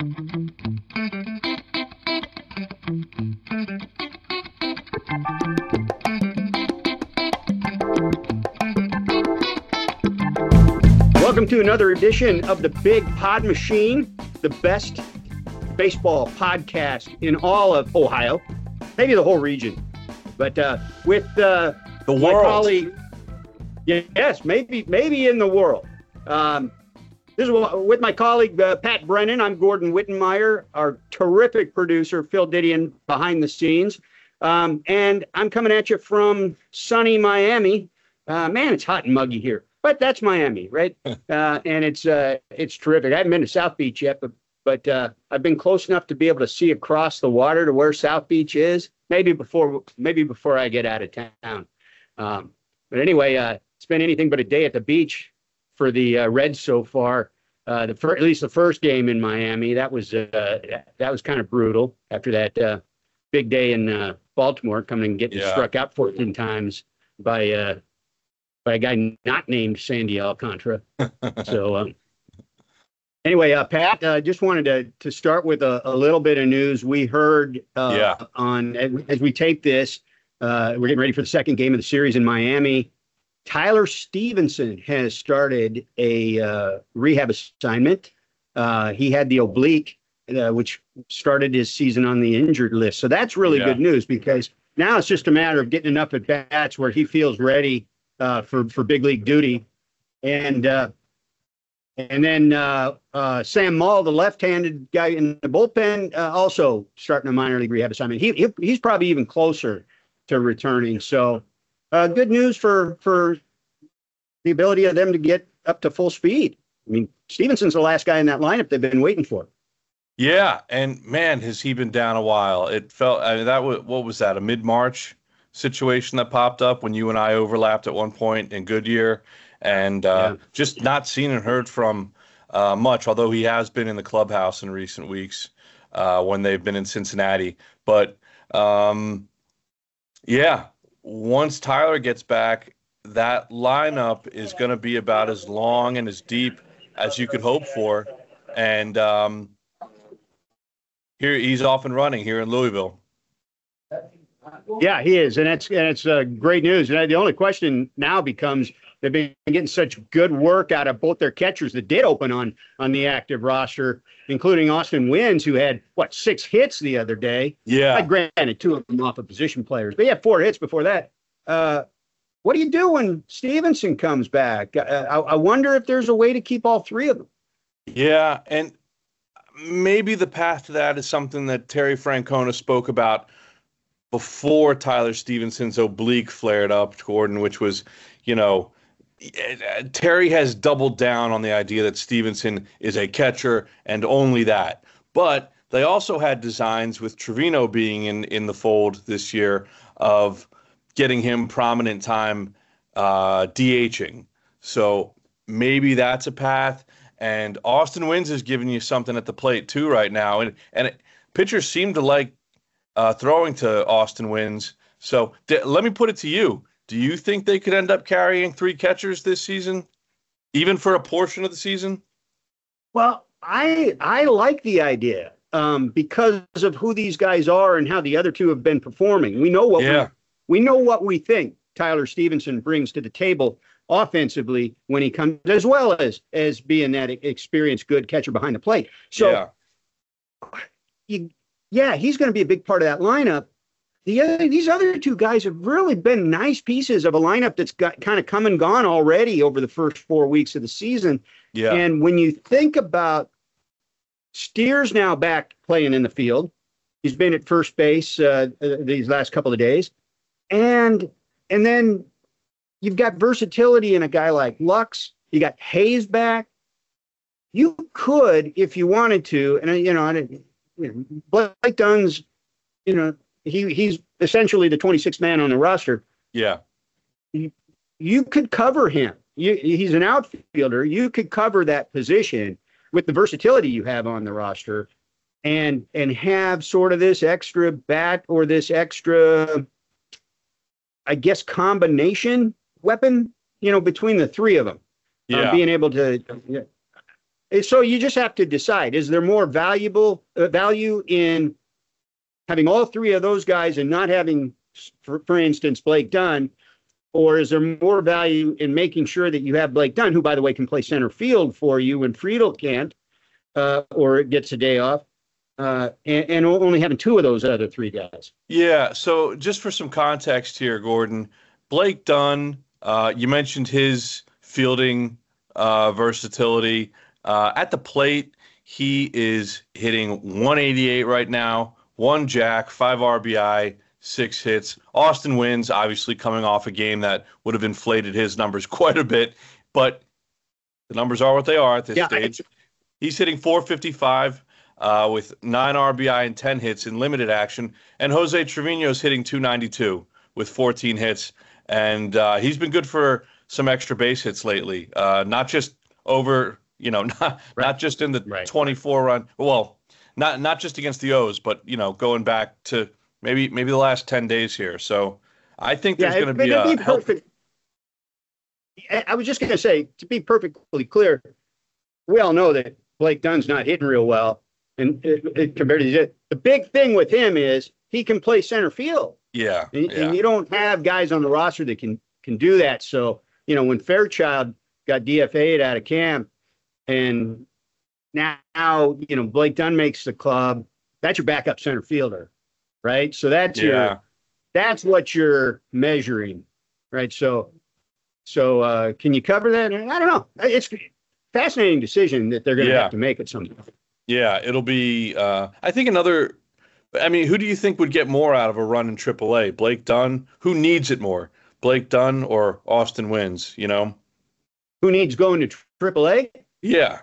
Welcome to another edition of the Big Pod Machine, the best baseball podcast in all of Ohio, maybe the whole region. But with the my world. colleague, yes, maybe in the world. This is with my colleague Pat Brennan. I'm Gordon Wittenmeyer, our terrific producer Phil Didion behind the scenes, and I'm coming at you from sunny Miami. Man, it's hot and muggy here. But that's Miami, right? And it's terrific. I haven't been to South Beach yet, but I've been close enough to be able to see across the water to where South Beach is. Maybe before I get out of town. But anyway, it's been anything but a day at the beach for the Reds so far. At least the first game in Miami, that was kind of brutal after that big day in Baltimore, coming and getting struck out 14 times by a guy not named Sandy Alcantara. So anyway, Pat, just wanted to start with a little bit of news. We heard as we tape this, we're getting ready for the second game of the series in Miami. Tyler Stevenson has started a rehab assignment. He had the oblique, which started his season on the injured list. So that's really good news, because now it's just a matter of getting enough at bats where he feels ready for big league duty. And then Sam Maul, the left-handed guy in the bullpen, also starting a minor league rehab assignment. He's probably even closer to returning. So good news for the ability of them to get up to full speed. I mean, Stevenson's the last guy in that lineup they've been waiting for. Yeah, and man, has he been down a while. It felt, what was that, a mid-March situation that popped up when you and I overlapped at one point in Goodyear, and just not seen and heard from much, although he has been in the clubhouse in recent weeks when they've been in Cincinnati. But once Tyler gets back, that lineup is going to be about as long and as deep as you could hope for. And here he's off and running here in Louisville. Yeah, he is, and it's great news. And the only question now becomes, they've been getting such good work out of both their catchers that did open on the active roster, including Austin Wynns, who had 6 hits the other day. Yeah, granted 2 of them off of position players, but he had 4 hits before that. What do you do when Stevenson comes back? I wonder if there's a way to keep all 3 of them. Yeah, and maybe the path to that is something that Terry Francona spoke about before Tyler Stevenson's oblique flared up, Gordon, which was, Terry has doubled down on the idea that Stevenson is a catcher and only that. But they also had designs with Trevino being in the fold this year of getting him prominent time DHing. So maybe that's a path. And Austin Wynns is giving you something at the plate too right now. And pitchers seem to like throwing to Austin Wynns. So let me put it to you. Do you think they could end up carrying 3 catchers this season, even for a portion of the season? Well, I like the idea because of who these guys are and how the other 2 have been performing. We know what we think Tyler Stevenson brings to the table offensively when he comes, as well as being that experienced good catcher behind the plate. So he's going to be a big part of that lineup. These other 2 guys have really been nice pieces of a lineup that's got kind of come and gone already over the first 4 weeks of the season. Yeah. And when you think about Steers now back playing in the field, he's been at first base these last couple of days. And then you've got versatility in a guy like Lux. You got Hayes back. You could, if you wanted to, and Blake Dunn's, he's essentially the 26th man on the roster. Yeah, you could cover him. He's an outfielder. You could cover that position with the versatility you have on the roster, and have sort of this extra bat or this extra, I guess, combination weapon, between the 3 of them. Yeah. Being able to, So you just have to decide: is there more value in having all three of those guys and not having, for instance, Blake Dunn, or is there more value in making sure that you have Blake Dunn, who, by the way, can play center field for you when Friedel can't, or gets a day off, and only having two of those other three guys? Yeah. So just for some context here, Gordon, Blake Dunn, you mentioned his fielding versatility. At the plate, he is hitting 188 right now, 1 jack, 5 RBI, 6 hits. Austin Wynns, obviously coming off a game that would have inflated his numbers quite a bit, but the numbers are what they are at this stage. He's hitting 455 with 9 RBI and 10 hits in limited action, and Jose Trevino's hitting 292 with 14 hits, and he's been good for some extra base hits lately, not just over, not just in the 24 run. Well, not just against the O's, but going back to maybe the last 10 days here. So I think there's going to be a perfect. I was just going to say, to be perfectly clear, we all know that Blake Dunn's not hitting real well, and compared to the big thing with him is he can play center field. Yeah, and you don't have guys on the roster that can do that. So when Fairchild got DFA'd out of camp, and now Blake Dunn makes the club, that's your backup center fielder, right? So that's what you're measuring, right? So can you cover that? I don't know. It's a fascinating decision that they're going to have to make at some point. Yeah, it'll be. I think another. I mean, who do you think would get more out of a run in AAA? Blake Dunn? Who needs it more? Blake Dunn or Austin Wynns? Who needs going to AAA? Yeah.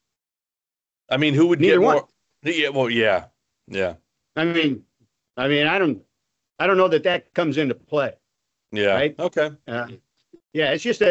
I mean, who would Neither get more? One. Yeah. Well, yeah. I mean, I don't know that comes into play. Yeah. Right? Okay. Yeah. It's just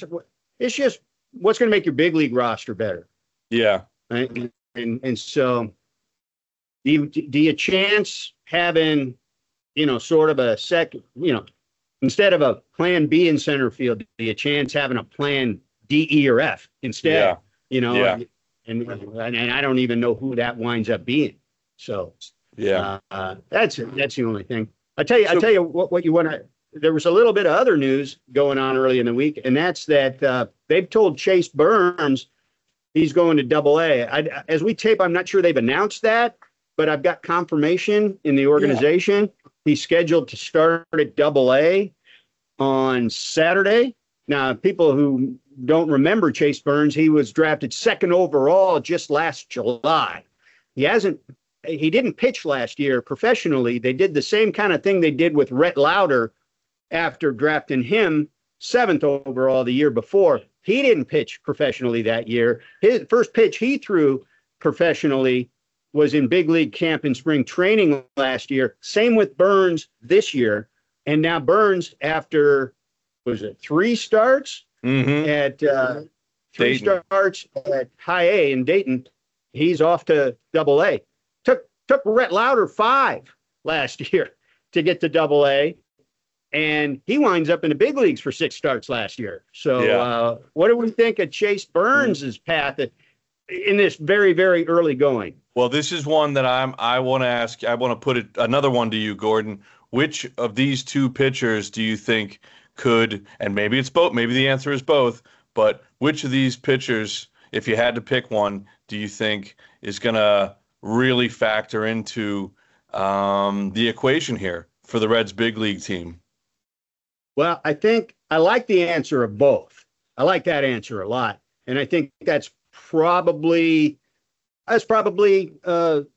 what's going to make your big league roster better. Yeah. Right? And so, do you chance having, sort of a second, instead of a plan B in center field, do you chance having a plan D, E, or F instead? Yeah. And I don't even know who that winds up being. So that's the only thing. I tell you what you want to. There was a little bit of other news going on early in the week, and that's that they've told Chase Burns he's going to Double-A. As we tape, I'm not sure they've announced that, but I've got confirmation in the organization. Yeah. He's scheduled to start at Double-A on Saturday. Now, people who don't remember Chase Burns, he was drafted 2nd overall just last July. He didn't pitch last year professionally. They did the same kind of thing they did with Rhett Lauder after drafting him 7th overall the year before. He didn't pitch professionally that year. His first pitch he threw professionally was in big league camp and spring training last year. Same with Burns this year. And now Burns, after, 3 starts at starts at High A in Dayton, he's off to Double-A. Took Rhett Lauder 5 last year to get to Double-A. And he winds up in the big leagues for 6 starts last year. So what do we think of Chase Burns' path in this very, very early going? Well, this is one that I want to ask. I want to put another one to you, Gordon. Which of these two pitchers do you think could, and maybe it's both, maybe the answer is both, but which of these pitchers, if you had to pick one, do you think is going to really factor into the equation here for the Reds' big league team? Well, I think I like the answer of both. I like that answer a lot. And I think that's probably the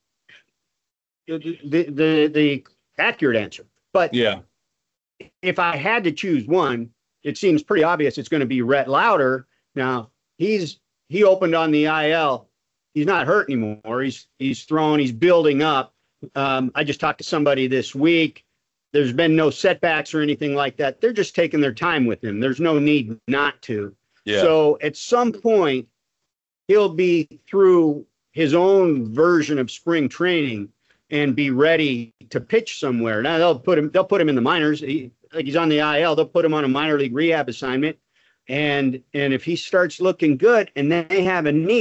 accurate answer. But if I had to choose one, it seems pretty obvious it's going to be Rhett Lauder. Now, he opened on the IL. He's not hurt anymore. He's throwing, he's building up. I just talked to somebody this week. There's been no setbacks or anything like that. They're just taking their time with him. There's no need not to. Yeah. So at some point, he'll be through his own version of spring training and be ready to pitch somewhere. Now they'll put him in the minors. He's on the IL. They'll put him on a minor league rehab assignment. And if he starts looking good and they have a need,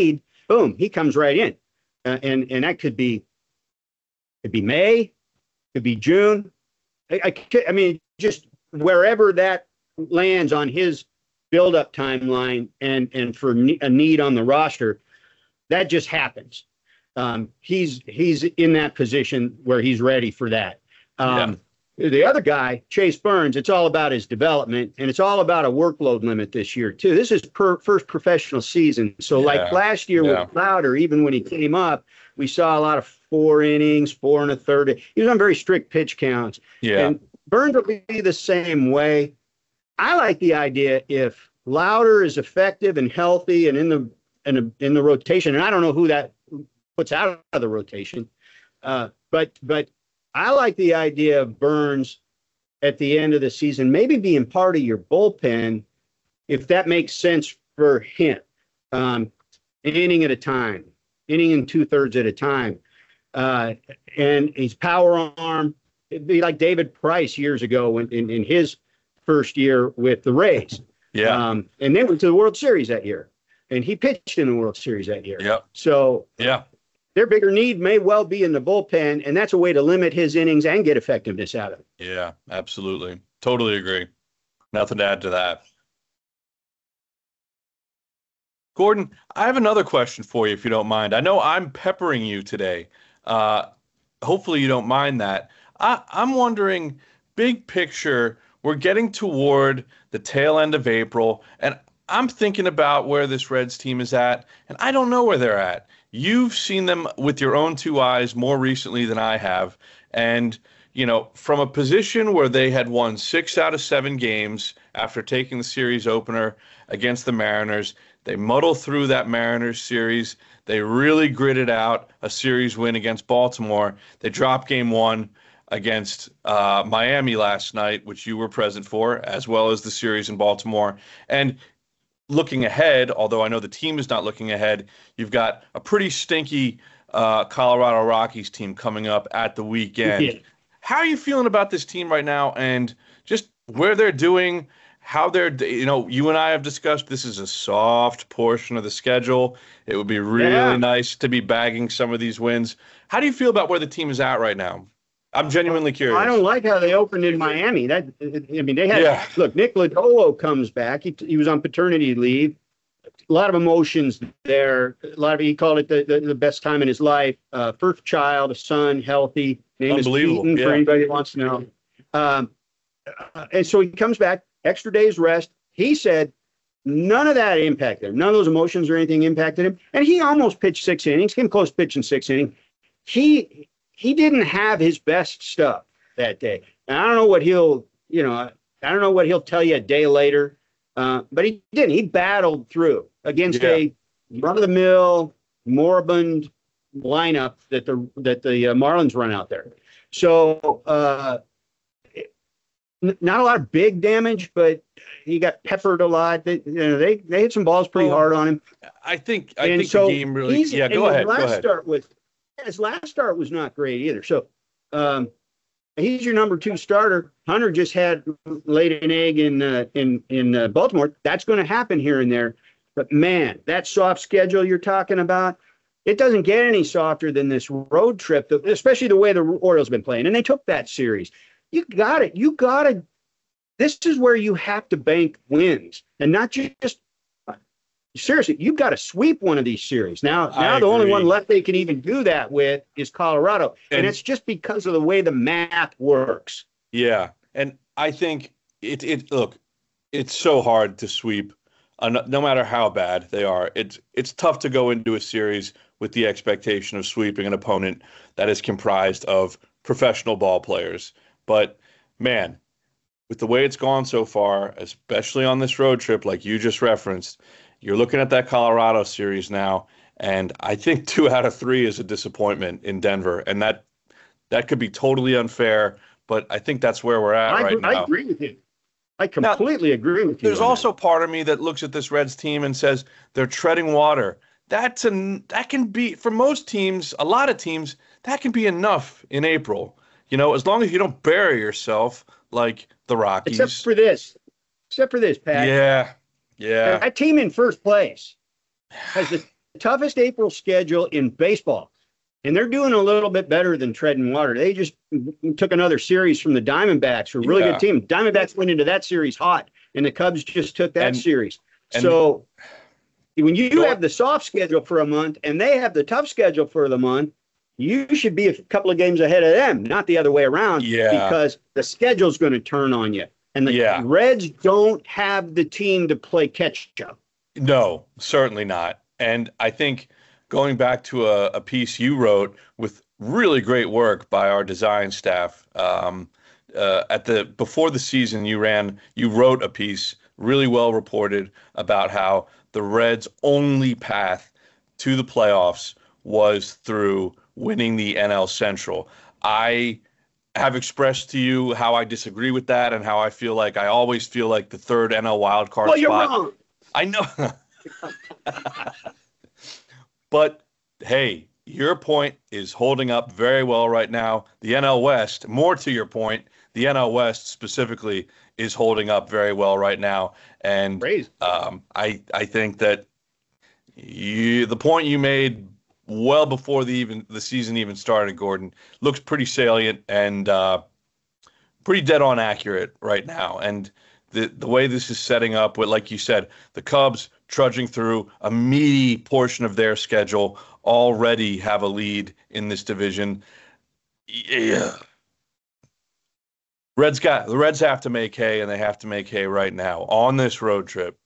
boom, he comes right in, and that could be May, could be June. I mean, just wherever that lands on his build-up timeline and for a need on the roster, that just happens. He's in that position where he's ready for that. The other guy, Chase Burns, it's all about his development, and it's all about a workload limit this year, too. This is first professional season. So like last year with Lowder, even when he came up, we saw a lot of 4 innings, 4 1/3. He was on very strict pitch counts. Yeah. And Burns will be the same way. I like the idea if Lowder is effective and healthy and in the rotation, and I don't know who that puts out of the rotation, but I like the idea of Burns at the end of the season, maybe being part of your bullpen, if that makes sense for him. An inning at a time, inning and 2/3 at a time. And he's power arm. It'd be like David Price years ago in his first year with the Rays. Yeah. And they went to the World Series that year. And he pitched in the World Series that year. Yep. So yeah. Their bigger need may well be in the bullpen, and that's a way to limit his innings and get effectiveness out of it. Yeah, absolutely. Totally agree. Nothing to add to that. Gordon, I have another question for you, if you don't mind. I know I'm peppering you today. Hopefully you don't mind that. I'm wondering, big picture, we're getting toward the tail end of April, and I'm thinking about where this Reds team is at, and I don't know where they're at. You've seen them with your own 2 eyes more recently than I have. And, from a position where they had won 6 out of 7 games after taking the series opener against the Mariners, they muddled through that Mariners series. They really gritted out a series win against Baltimore. They dropped game 1 against Miami last night, which you were present for, as well as the series in Baltimore. And looking ahead, although I know the team is not looking ahead, you've got a pretty stinky Colorado Rockies team coming up at the weekend. Yeah. How are you feeling about this team right now and just where they're doing, how they're, you and I have discussed this is a soft portion of the schedule. It would be really nice to be bagging some of these wins. How do you feel about where the team is at right now? I'm genuinely curious. I don't like how they opened in Miami. They had look. Nick Lodolo comes back. He was on paternity leave. A lot of emotions there. He called it the best time in his life. First child, a son, healthy. Name is Keaton for anybody that wants to know. And so he comes back. Extra day's rest. He said none of that impacted him. None of those emotions or anything impacted him. And he almost pitched 6 innings. Came close to pitching 6 innings. He didn't have his best stuff that day. And I don't know what he'll tell you a day later, but he didn't. He battled through against a run-of-the-mill, moribund lineup that the Marlins run out there. So not a lot of big damage, but he got peppered a lot. They hit some balls pretty hard on him. I think the game really. Go ahead. His last start was not great either. So he's your number 2 starter. Hunter just laid an egg in Baltimore. That's going to happen here and there. But man, that soft schedule you're talking about, it doesn't get any softer than this road trip, especially the way the Orioles have been playing. And they took that series. You got it. This is where you have to bank wins and not just. Seriously, you've got to sweep one of these series. Now the only one left they can even do that with is Colorado. And it's just because of the way the math works. Yeah. And I think look, it's so hard to sweep no matter how bad they are. It's tough to go into a series with the expectation of sweeping an opponent that is comprised of professional ball players. But man, with the way it's gone so far, especially on this road trip, like you just referenced, you're looking at that Colorado series now, and I think 2 out of 3 is a disappointment in Denver, and that could be totally unfair, but I think that's where we're at right now. I agree with you. I completely agree with you. There's also part of me that looks at this Reds team and says they're treading water. That can be, for most teams, a lot of teams, that can be enough in April. As long as you don't bury yourself like the Rockies. Except for this, Pat. Yeah. That team in first place has toughest April schedule in baseball. And they're doing a little bit better than treading water. They just took another series from the Diamondbacks, a really good team. Diamondbacks went into that series hot, and the Cubs just took that series. So when you have the soft schedule for a month and they have the tough schedule for the month, you should be a couple of games ahead of them, not the other way around, because the schedule's going to turn on you. And the Reds don't have the team to play catch-up. No, certainly not. And I think going back to a piece you wrote with really great work by our design staff, before the season you wrote a piece really well reported about how the Reds' only path to the playoffs was through winning the NL Central. I have expressed to you how I disagree with that and how I always feel like the third NL wildcard spot. Well, you're wrong. I know. But hey, your point is holding up very well right now. The NL West, more to your point, the NL West specifically is holding up very well right now. And I think that the point you made well before the season even started, Gordon, looks pretty salient and pretty dead on accurate right now. And the way this is setting up with, like you said, the Cubs trudging through a meaty portion of their schedule, already have a lead in this division. Yeah. The Reds have to make hay, and they have to make hay right now on this road trip.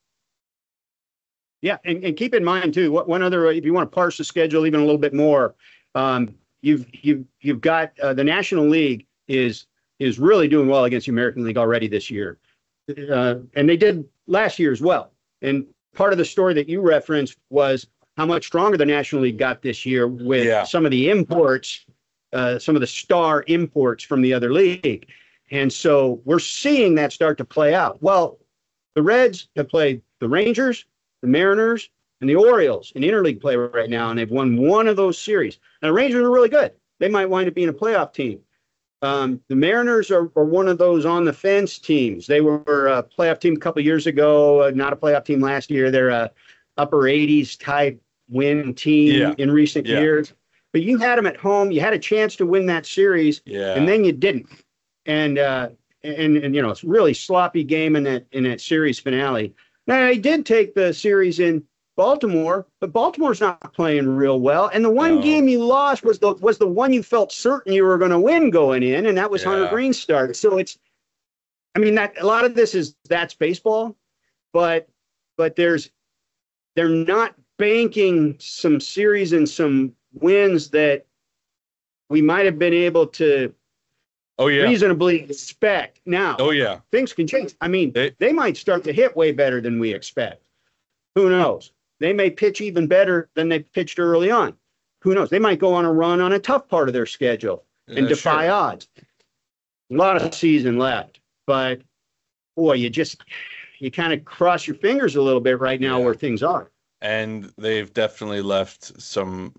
Yeah, and keep in mind too, one other, if you want to parse the schedule even a little bit more, you've got the National League is really doing well against the American League already this year, and they did last year as well. And part of the story that you referenced was how much stronger the National League got this year with some of the imports, some of the star imports from the other league. And so we're seeing that start to play out. Well, the Reds have played the Rangers, the Mariners, and the Orioles in interleague play right now, and they've won one of those series. Now, the Rangers are really good. They might wind up being a playoff team. The Mariners are one of those on-the-fence teams. They were a playoff team a couple of years ago, not a playoff team last year. They're a upper 80s type win team in recent years. But you had them at home. You had a chance to win that series, and then you didn't. And you know, it's a really sloppy game in that series finale. Now, they did take the series in Baltimore, but Baltimore's not playing real well. And the one game you lost was the one you felt certain you were going to win going in, and that was Hunter Green's start. So that a lot of this that's baseball, but they're not banking some series and some wins that we might have been able to reasonably expect. Now, things can change. I mean, they might start to hit way better than we expect. Who knows? They may pitch even better than they pitched early on. Who knows? They might go on a run on a tough part of their schedule and defy odds. A lot of season left, but boy, you kind of cross your fingers a little bit right now where things are. And they've definitely left some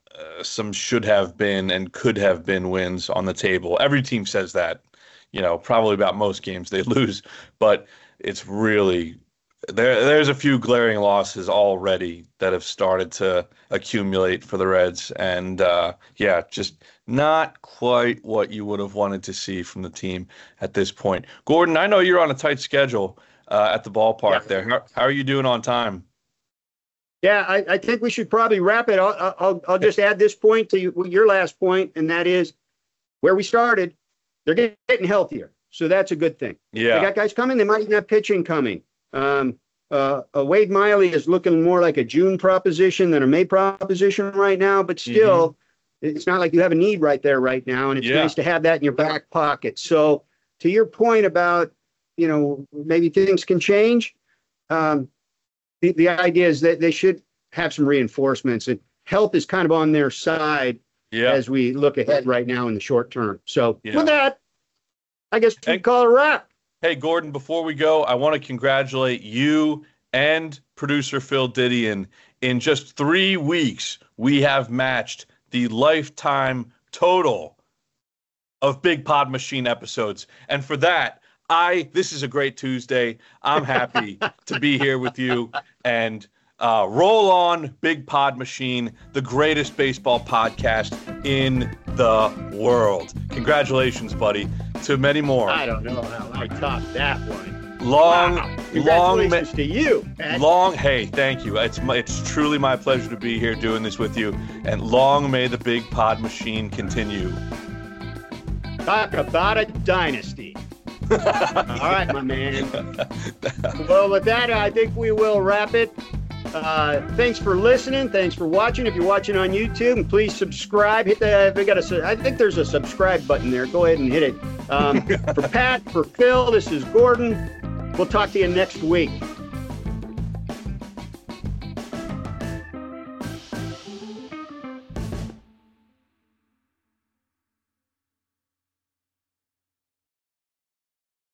should have been and could have been wins on the table. Every team says that, probably about most games they lose, but it's really there's a few glaring losses already that have started to accumulate for the Reds. And just not quite what you would have wanted to see from the team at this point. Gordon, I know you're on a tight schedule at the ballpark there. How are you doing on time? Yeah, I think we should probably wrap it. I'll just add this point to your last point, and that is where we started. They're getting healthier, so that's a good thing. Yeah, they got guys coming. They might even have pitching coming. Wade Miley is looking more like a June proposition than a May proposition right now, but still, it's not like you have a need right there right now, and it's nice to have that in your back pocket. So, to your point about maybe things can change. The idea is that they should have some reinforcements, and health is kind of on their side as we look ahead right now in the short term. So with that, I guess we call it a wrap. Hey, Gordon, before we go, I want to congratulate you and producer Phil Didion. In just 3 weeks, we have matched the lifetime total of Big Pod Machine episodes. And for that, this is a great Tuesday. I'm happy to be here with you. And Roll on, Big Pod Machine, the greatest baseball podcast in the world. Congratulations, buddy, to many more. I don't know how I top that one. Congratulations to you, Pat. Hey, thank you. It's truly my pleasure to be here doing this with you. And long may the Big Pod Machine continue. Talk about a dynasty. All right, my man. Well, with that, I think we will wrap it. Thanks for listening. Thanks for watching. If you're watching on YouTube, please subscribe. Hit the. I think there's a subscribe button there. Go ahead and hit it. For Pat, for Phil, this is Gordon. We'll talk to you next week.